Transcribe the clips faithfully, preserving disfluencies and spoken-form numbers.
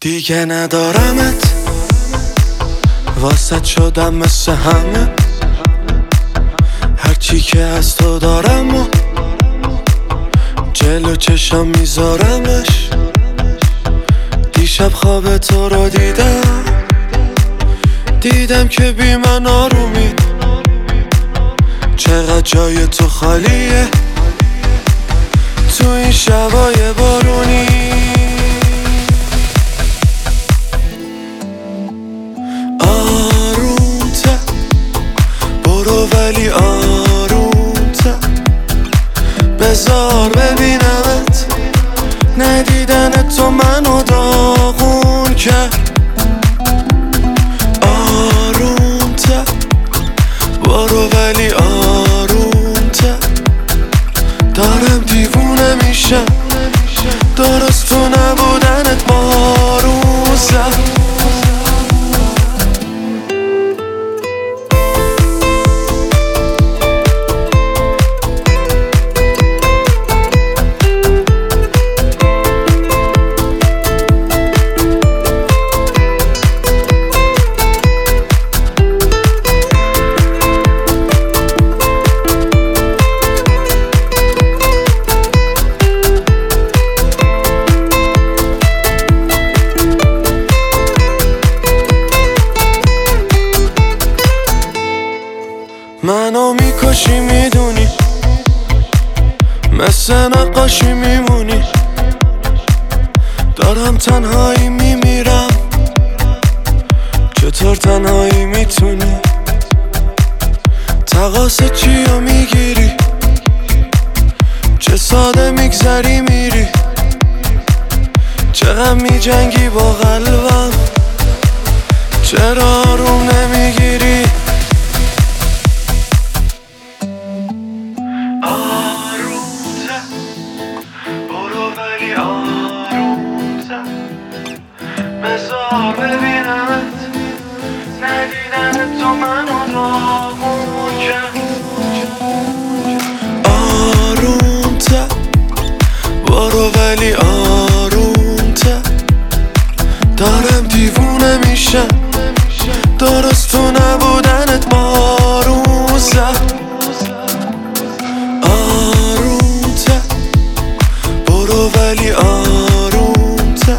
دیگه ندارمت، واسه شدم مثل همه. هرچی که از تو دارم و جلو چشم میذارمش. دیشب خواب تو رو دیدم، دیدم که بی من آرومی. چقدر جای تو خالیه تو این شبای بارونی. آروم‌تر برو ولی آروم‌تر، بذار ببینمت. ندیدن تو منو داغون کرد. آروم‌تر برو ولی آروم‌تر، دارم دیوونه میشم. درست تو نبودنت بارون زد. منو میکشی میدونی، مثل نقاشی میمونی. دارم تنهایی میمیرم، چطور تنهایی میتونی؟ تقاس چیو میگیری، چه ساده میگذری میری. چقدر میجنگی با قلبم، چرا آروم نمیگیری؟ بذار ببینمت. ندیدن تو منو داغون کرد. آروم‌تر برو ولی آروم‌تر، دارم دیوونه میشم. درست تو نبودنت بارون زد. آروم‌تر برو ولی آروم‌تر،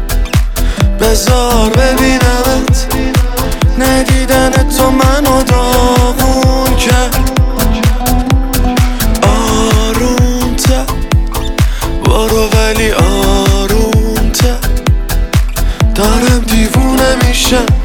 بذار ببینمت. ندیدن تو منو داغون کرد. آروم‌تر برو ولی آروم‌تر، دارم دیوونه میشم.